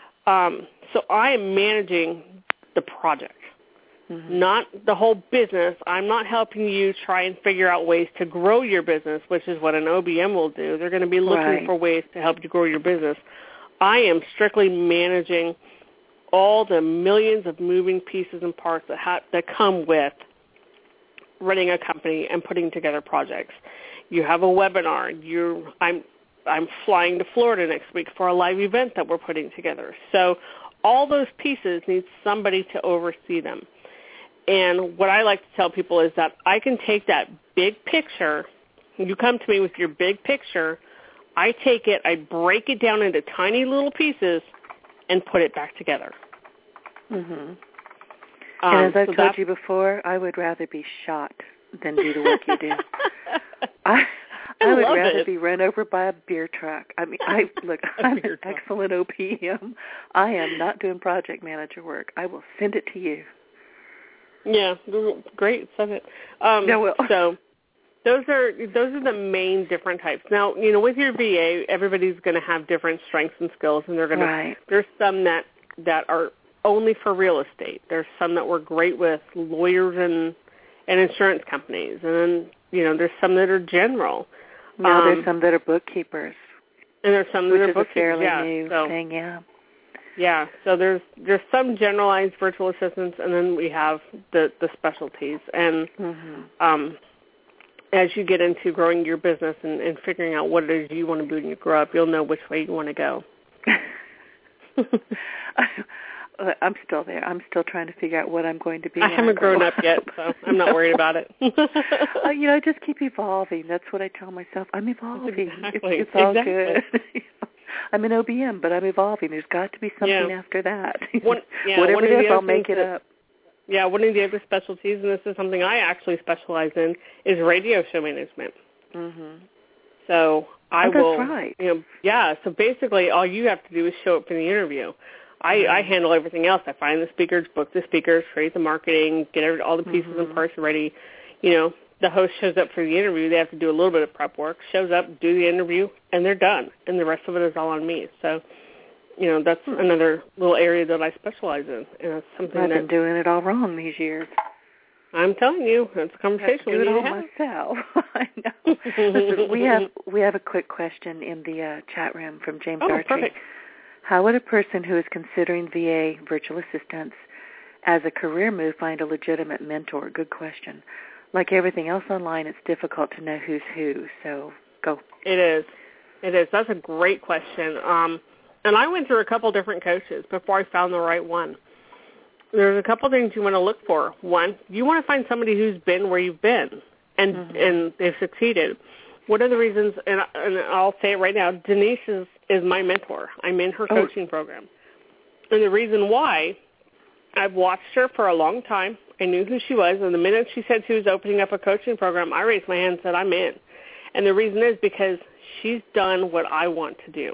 so I am managing the project, not the whole business. I'm not helping you try and figure out ways to grow your business, which is what an OBM will do. They're going to be looking for ways to help you grow your business. I am strictly managing all the millions of moving pieces and parts that come with running a company and putting together projects. You have a webinar. I'm flying to Florida next week for a live event that we're putting together. So all those pieces need somebody to oversee them. And what I like to tell people is that I can take that big picture. You come to me with your big picture. I take it, I break it down into tiny little pieces and put it back together. And as I've told you before, I would rather be shot than do the work you do. I would rather be run over by a beer truck. I mean, I'm an excellent OPM. I am not doing project manager work. I will send it to you. Yeah, great. Send it. So those are the main different types. Now, with your VA, everybody's going to have different strengths and skills, and they're going to. There's some that are only for real estate. There's some that work great with lawyers and insurance companies, and then there's some that are general. No, there's some that are bookkeepers. And there's some that are bookkeepers. Which is a fairly new thing, yeah. Yeah, so there's some generalized virtual assistants, and then we have the specialties. And as you get into growing your business and figuring out what it is you want to do when you grow up, you'll know which way you want to go. I'm still there. I'm still trying to figure out what I'm going to be. I haven't grown up yet, so I'm not worried about it. I just keep evolving. That's what I tell myself. I'm evolving. Exactly. It's all good. I'm an OBM, but I'm evolving. There's got to be something after that. Whatever it is, I'll make it up. Yeah, one of the other specialties, and this is something I actually specialize in, is radio show management. Mm-hmm. So I will. That's right. So basically, all you have to do is show up for the interview. I handle everything else. I find the speakers, book the speakers, create the marketing, get all the pieces and parts ready. The host shows up for the interview. They have to do a little bit of prep work, shows up, do the interview, and they're done. And the rest of it is all on me. So, that's another little area that I specialize in. And it's something I've been doing it all wrong these years. I'm telling you, it's a conversation we need to have. I do it all myself. I know. Listen, we have a quick question in the chat room from James Archie. Perfect. How would a person who is considering VA virtual assistance as a career move find a legitimate mentor? Good question. Like everything else online, it's difficult to know who's who. So go. It is. That's a great question. And I went through a couple different coaches before I found the right one. There's a couple things you want to look for. One, you want to find somebody who's been where you've been and they've succeeded. One of the reasons, and I'll say it right now, Denise is my mentor. I'm in her coaching program. And the reason why, I've watched her for a long time. I knew who she was, and the minute she said she was opening up a coaching program, I raised my hand and said, I'm in. And the reason is because she's done what I want to do.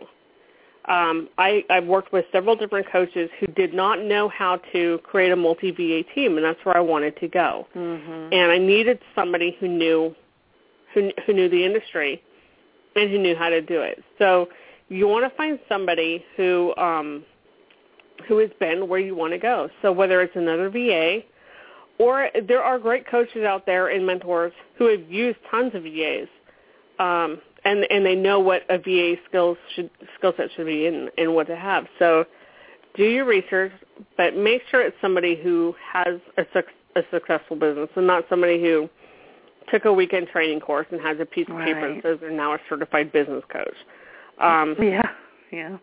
I've worked with several different coaches who did not know how to create a multi-VA team, and that's where I wanted to go. Mm-hmm. And I needed somebody who knew the industry and who knew how to do it. So you want to find somebody who has been where you want to go. So whether it's another VA, or there are great coaches out there and mentors who have used tons of VAs, and they know what a VA skill set should be and what to have. So do your research, but make sure it's somebody who has a successful business and not somebody who took a weekend training course and has a piece of paper that says they're now a certified business coach. Yeah.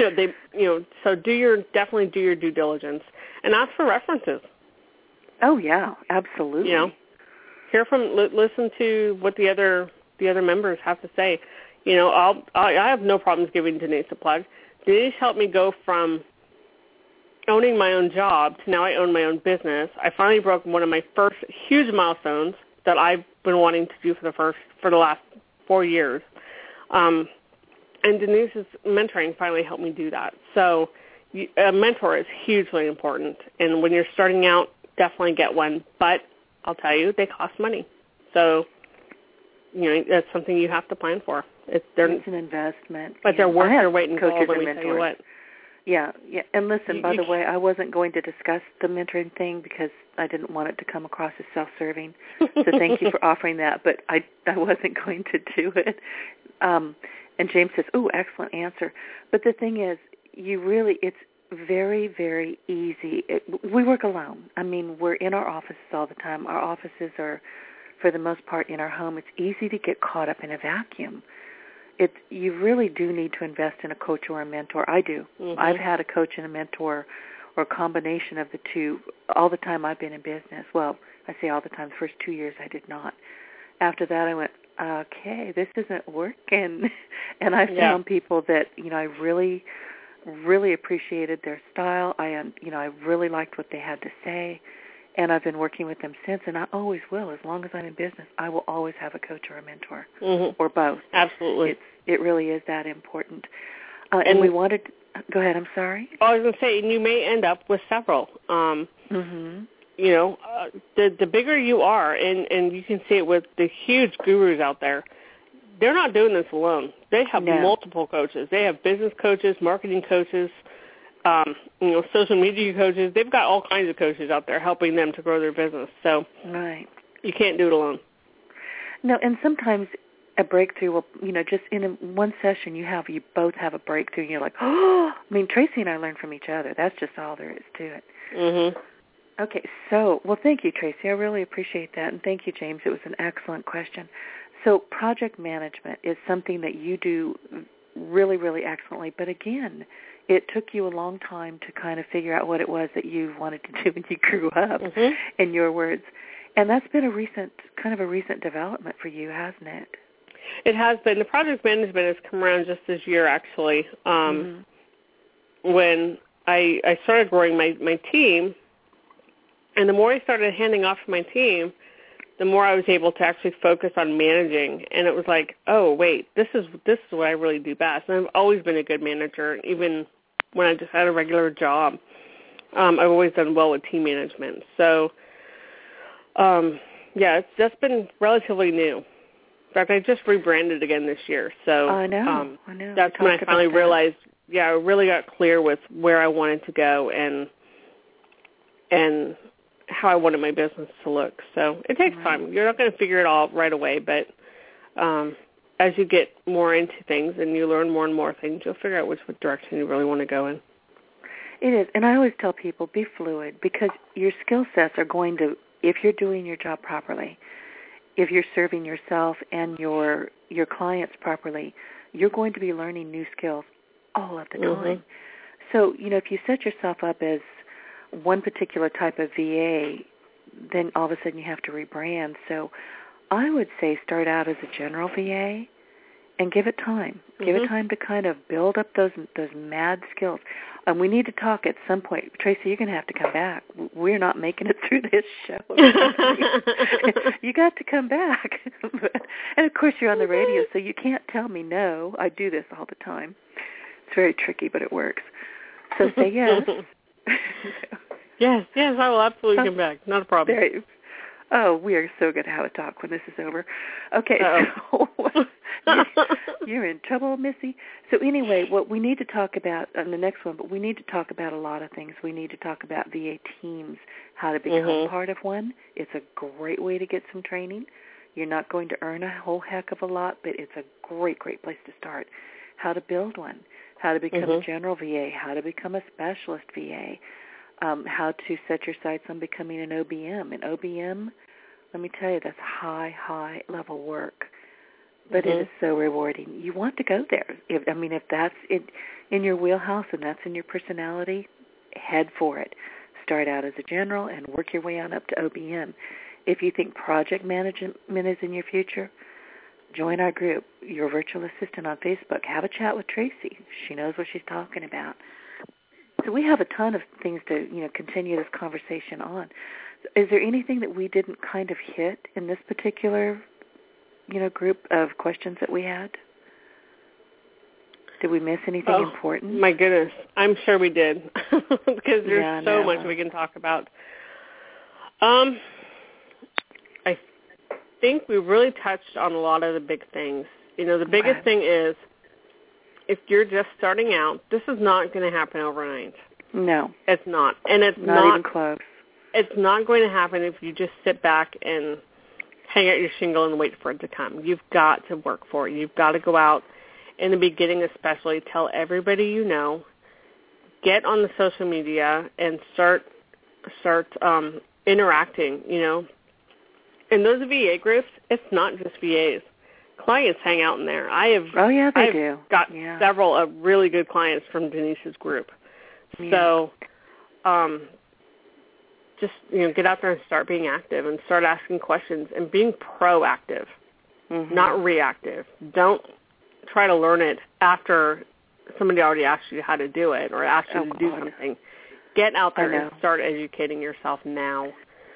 So definitely do your due diligence and ask for references. Oh yeah, absolutely. Listen to what the other members have to say. I have no problems giving Denise a plug. Denise helped me go from owning my own job to now I own my own business. I finally broke one of my first huge milestones that I've been wanting to do for the last 4 years. And Denise's mentoring finally helped me do that. So a mentor is hugely important. And when you're starting out, definitely get one. But I'll tell you, they cost money. So, that's something you have to plan for. It's an investment. But they're worth their weight in gold, let me tell you what. Yeah. And listen, by the way, I wasn't going to discuss the mentoring thing because I didn't want it to come across as self-serving. So thank you for offering that, but I wasn't going to do it. And James says, excellent answer. But the thing is, it's very, very easy. We work alone. I mean, we're in our offices all the time. Our offices are, for the most part, in our home. It's easy to get caught up in a vacuum. You really do need to invest in a coach or a mentor. I do. Mm-hmm. I've had a coach and a mentor or a combination of the two all the time I've been in business. Well, I say all the time. The first 2 years I did not. After that I went, okay, this isn't working. And I found people that, I really, really appreciated their style. I really liked what they had to say. And I've been working with them since, and I always will. As long as I'm in business, I will always have a coach or a mentor, or both. Absolutely. It really is that important. And we wanted – go ahead, I'm sorry. I was going to say, you may end up with several. The bigger you are, and you can see it with the huge gurus out there, they're not doing this alone. They have multiple coaches. They have business coaches, marketing coaches, social media coaches. They've got all kinds of coaches out there helping them to grow their business. So you can't do it alone. No, and sometimes a breakthrough will, just in one session you both have a breakthrough and you're like, I mean, Tracy and I learn from each other. That's just all there is to it. Mm-hmm. Okay, thank you, Tracy. I really appreciate that. And thank you, James. It was an excellent question. So project management is something that you do really, really excellently. But again, it took you a long time to kind of figure out what it was that you wanted to do when you grew up, in your words. And that's been a recent development for you, hasn't it? It has been. The project management has come around just this year, actually. When I started growing my team, and the more I started handing off to my team, the more I was able to actually focus on managing. And it was like, oh, wait, this is what I really do best. And I've always been a good manager, even when I just had a regular job. I've always done well with team management. So, it's just been relatively new. In fact, I just rebranded again this year. So I know. That's when I finally realized, I really got clear with where I wanted to go and how I wanted my business to look. So it takes time. You're not going to figure it all right away, but as you get more into things and you learn more and more things, you'll figure out which direction you really want to go in. It is. And I always tell people, be fluid, because your skill sets are going to, if you're doing your job properly, if you're serving yourself and your clients properly, you're going to be learning new skills all of the time. So, if you set yourself up as one particular type of VA, then all of a sudden you have to rebrand. So I would say start out as a general VA and give it time. Give it time to kind of build up those mad skills. We need to talk at some point. Tracy, you're going to have to come back. We're not making it through this show. You got to come back. And, of course, you're on the radio, so you can't tell me no. I do this all the time. It's very tricky, but it works. So say yes. Yes, I will absolutely come back. Not a problem. We are so going to have a talk when this is over. Okay, so you're in trouble, Missy. So anyway, what we need to talk about on the next one, but we need to talk about a lot of things. We need to talk about VA teams, how to become part of one. It's a great way to get some training. You're not going to earn a whole heck of a lot, but it's a great place to start. How to build one, how to become a general VA, how to become a specialist VA, how to set your sights on becoming an OBM. And OBM, let me tell you, that's high level work. But it is so rewarding. You want to go there. If that's in your wheelhouse and that's in your personality, head for it. Start out as a general and work your way on up to OBM. If you think project management is in your future, join our group, Your Virtual Assistant on Facebook. Have a chat with Tracy. She knows what she's talking about. So we have a ton of things to, continue this conversation on. Is there anything that we didn't kind of hit in this particular, group of questions that we had? Did we miss anything important? My goodness. I'm sure we did because there's so much we can talk about. I think we really touched on a lot of the big things. The biggest thing is if you're just starting out, this is not going to happen overnight. No. It's not. And it's not even close. It's not going to happen if you just sit back and hang out your shingle and wait for it to come. You've got to work for it. You've got to go out in the beginning especially, tell everybody you know, get on the social media and start interacting, In those VA groups, it's not just VAs. Clients hang out in there. I've got several of really good clients from Denise's group. Yeah. So just, get out there and start being active and start asking questions and being proactive, not reactive. Don't try to learn it after somebody already asked you how to do it or asked you to do something. Get out there and start educating yourself now.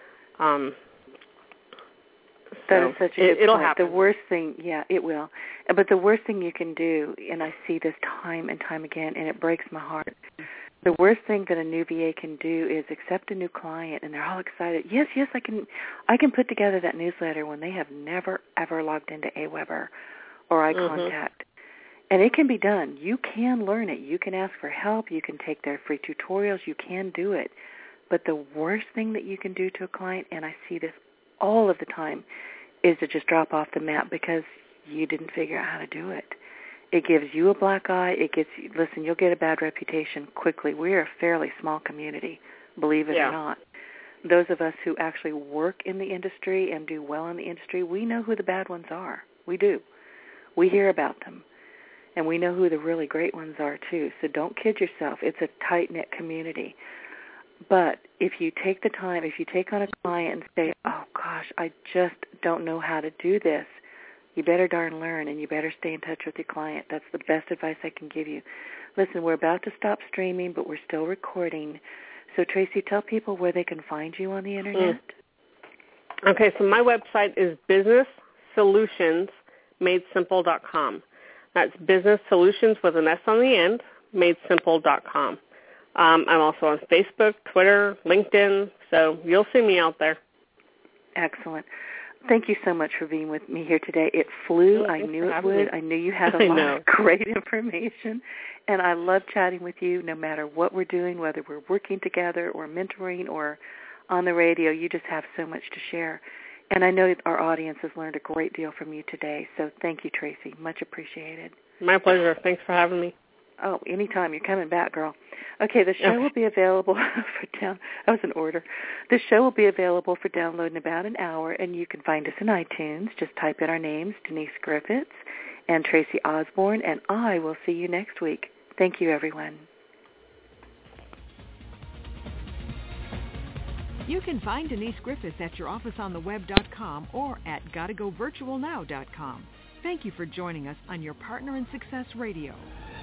That is such a good it'll point. happen. The worst thing, it will. But the worst thing you can do, and I see this time and time again, and it breaks my heart, the worst thing that a new VA can do is accept a new client, and they're all excited. Yes, I can put together that newsletter when they have never, ever logged into AWeber or iContact. And it can be done. You can learn it. You can ask for help. You can take their free tutorials. You can do it. But the worst thing that you can do to a client, and I see this all of the time, is to just drop off the map because you didn't figure out how to do it. It gives you a black eye. You'll get a bad reputation quickly. We're a fairly small community, believe it or not. Those of us who actually work in the industry and do well in the industry, we know who the bad ones are. We do. We hear about them. And we know who the really great ones are, too. So don't kid yourself. It's a tight-knit community. But if you take the time, if you take on a client and say, oh, gosh, I just don't know how to do this, you better darn learn, and you better stay in touch with your client. That's the best advice I can give you. Listen, we're about to stop streaming, but we're still recording. So, Tracy, tell people where they can find you on the Internet. Okay, so my website is businesssolutionsmadesimple.com. That's business solutions with an S on the end, madesimple.com. I'm also on Facebook, Twitter, LinkedIn, so you'll see me out there. Excellent. Thank you so much for being with me here today. It flew. I knew it would. I knew you had a lot of great information, and I love chatting with you no matter what we're doing, whether we're working together or mentoring or on the radio. You just have so much to share. And I know our audience has learned a great deal from you today, so thank you, Tracy. Much appreciated. My pleasure. Thanks for having me. Oh, anytime. You're coming back, girl. Okay, the show will be available for that was an order. The show will be available for download in about an hour, and you can find us in iTunes. Just type in our names, Denise Griffiths and Tracy Osborne, and I will see you next week. Thank you, everyone. You can find Denise Griffiths at YourOfficeOnTheWeb.com or at GottaGoVirtualNow.com. Thank you for joining us on Your Partner in Success Radio.